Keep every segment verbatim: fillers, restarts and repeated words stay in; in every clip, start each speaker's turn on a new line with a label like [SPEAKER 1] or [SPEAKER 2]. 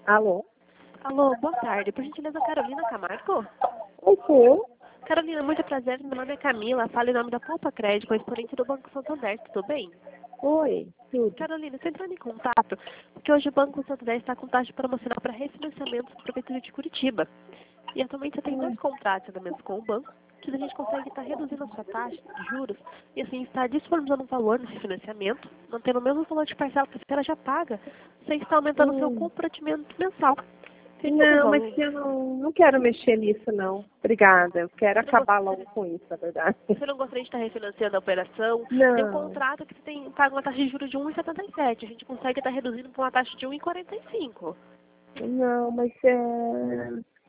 [SPEAKER 1] Alô?
[SPEAKER 2] Alô, boa tarde. Por gentileza, Carolina Camargo?
[SPEAKER 1] Oi, sou eu.
[SPEAKER 2] Carolina, muito prazer. Meu nome é Camila. Falo em nome da Poupa Crédito, correspondente do Banco Santander. Tudo bem?
[SPEAKER 1] Oi, tudo.
[SPEAKER 2] Carolina, estou entrando em contato porque hoje o Banco Santander está com taxa promocional para refinanciamento da Prefeitura de Curitiba. E atualmente você tem dois contratos de andamento com o banco, que a gente consegue estar reduzindo a sua taxa de juros e assim estar disponibilizando um valor no refinanciamento, mantendo o mesmo valor de parcela que a senhora já paga, sem estar aumentando o seu
[SPEAKER 1] Hum.
[SPEAKER 2] comprometimento mensal. Tem algum
[SPEAKER 1] Não, mas
[SPEAKER 2] valor?
[SPEAKER 1] eu não, não quero mexer nisso, não. Obrigada. Eu quero
[SPEAKER 2] Você não,
[SPEAKER 1] acabar
[SPEAKER 2] gost...
[SPEAKER 1] logo com isso, na verdade.
[SPEAKER 2] você não gostaria de estar refinanciando a operação? Tem um
[SPEAKER 1] Não.
[SPEAKER 2] contrato que você tem, paga uma taxa de juros de um vírgula setenta e sete. A gente consegue estar reduzindo para uma taxa de um vírgula quarenta e cinco.
[SPEAKER 1] Não, mas é...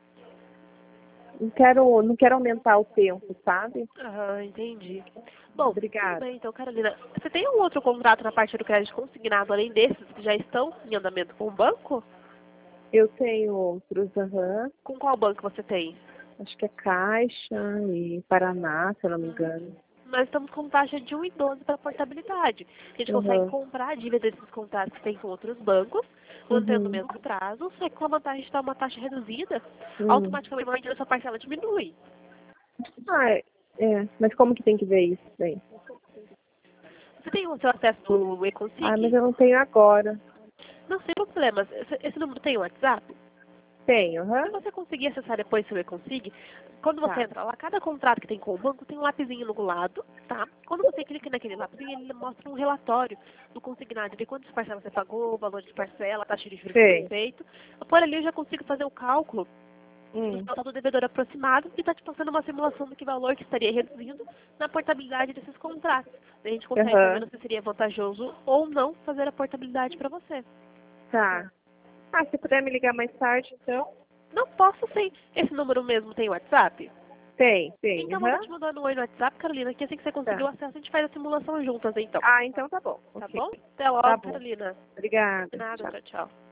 [SPEAKER 1] Não quero, não quero aumentar o tempo, sabe?
[SPEAKER 2] Ah, entendi. Bom, tudo
[SPEAKER 1] Obrigada.
[SPEAKER 2] bem então, Carolina. Você tem um outro contrato na parte do crédito consignado, além desses que já estão em andamento com o banco?
[SPEAKER 1] Eu tenho outros, aham.
[SPEAKER 2] Com qual banco você tem?
[SPEAKER 1] Acho que é Caixa e Paraná, se eu não me engano.
[SPEAKER 2] Nós estamos com taxa de um vírgula doze para portabilidade. A gente consegue
[SPEAKER 1] Uhum.
[SPEAKER 2] comprar a dívida desses contratos que tem com outros bancos, mantendo o
[SPEAKER 1] Uhum.
[SPEAKER 2] mesmo prazo, só que com a vantagem de dar uma taxa reduzida,
[SPEAKER 1] Hum.
[SPEAKER 2] automaticamente a sua parcela diminui.
[SPEAKER 1] Ah, é. É, mas como que tem que ver isso, bem?
[SPEAKER 2] Você tem o seu acesso ao
[SPEAKER 1] Ah, mas
[SPEAKER 2] e-Consig?
[SPEAKER 1] eu não tenho agora.
[SPEAKER 2] Não tem problema. Esse, esse número tem WhatsApp?
[SPEAKER 1] Tenho, aham.
[SPEAKER 2] Se você conseguir acessar depois seu e-Consig, quando você
[SPEAKER 1] Tá.
[SPEAKER 2] entra lá, cada contrato que tem com o banco tem um lapisinho no lado, tá? Quando você clica naquele lapisinho, ele mostra um relatório do consignado de quantas parcelas você pagou, o valor de parcela, a taxa de juros que foi
[SPEAKER 1] Sei.
[SPEAKER 2] feito. Por ali eu já consigo fazer o cálculo do
[SPEAKER 1] Hum.
[SPEAKER 2] total do devedor aproximado e está te passando uma simulação do que valor que estaria reduzindo na portabilidade desses contratos. Daí a gente consegue estar
[SPEAKER 1] Aham.
[SPEAKER 2] vendo se seria vantajoso ou não fazer a portabilidade para você.
[SPEAKER 1] Tá. Ah, se puder me ligar mais tarde, então?
[SPEAKER 2] Não posso sim. Esse número mesmo tem WhatsApp?
[SPEAKER 1] Tem, tem,
[SPEAKER 2] Então eu vou
[SPEAKER 1] aham.
[SPEAKER 2] te mandar no oi no WhatsApp, Carolina, que assim que você conseguir
[SPEAKER 1] Tá.
[SPEAKER 2] o acesso, a gente faz a simulação juntas, então.
[SPEAKER 1] Ah, então tá bom.
[SPEAKER 2] Tá
[SPEAKER 1] Ok.
[SPEAKER 2] bom? Até
[SPEAKER 1] Tá
[SPEAKER 2] logo,
[SPEAKER 1] bom.
[SPEAKER 2] Carolina. De
[SPEAKER 1] Obrigada.
[SPEAKER 2] nada,
[SPEAKER 1] Tchau.
[SPEAKER 2] tchau, tchau.